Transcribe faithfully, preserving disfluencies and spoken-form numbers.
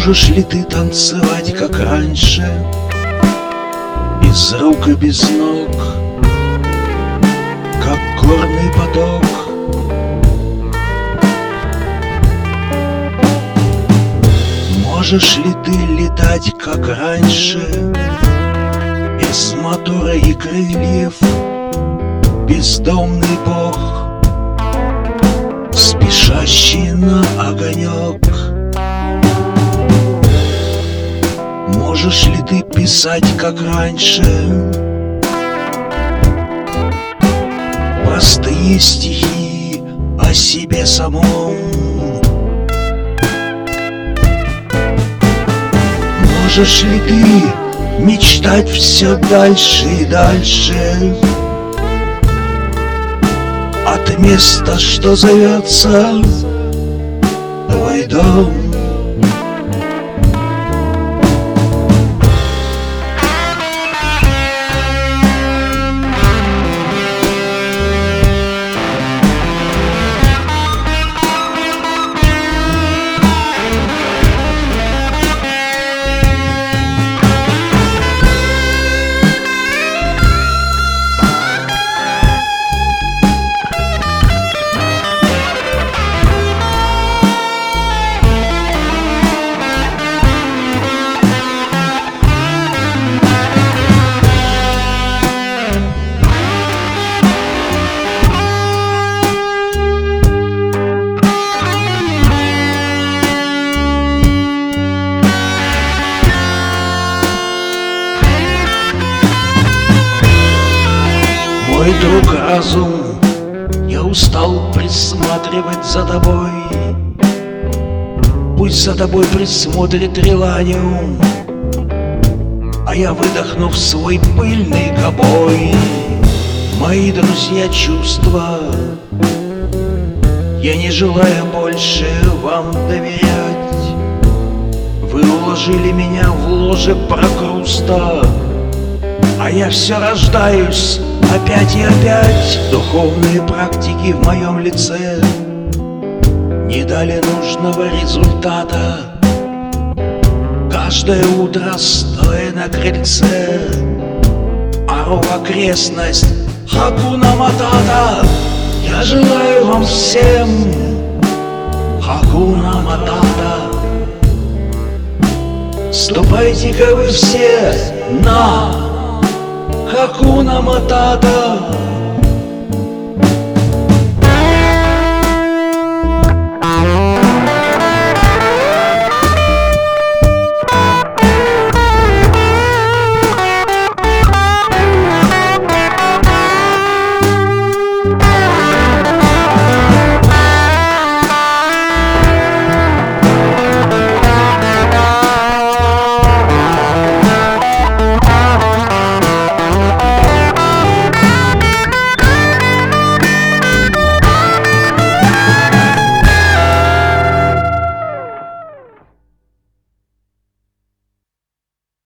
Можешь ли ты танцевать, как раньше, без рук и без ног, как горный поток? Можешь ли ты летать, как раньше, без мотора и крыльев, бездомный бог, спешащий на огонек? Можешь ли ты писать, как раньше, простые стихи о себе самом? Можешь ли ты мечтать все дальше и дальше от места, что зовется твой дом? Мой друг разум, я устал присматривать за тобой. Пусть за тобой присмотрит реланиум, а я выдохну в свой пыльный гобой. Мои друзья чувства, я не желаю больше вам доверять. Вы уложили меня в ложе прокруста, а я все рождаюсь опять и опять. Духовные практики в моем лице не дали нужного результата. Каждое утро, стоя на крыльце, ору в окрестность: Хакуна Матата. Я желаю вам всем Хакуна Матата. Ступайте-ка вы все на Хакуна Матата.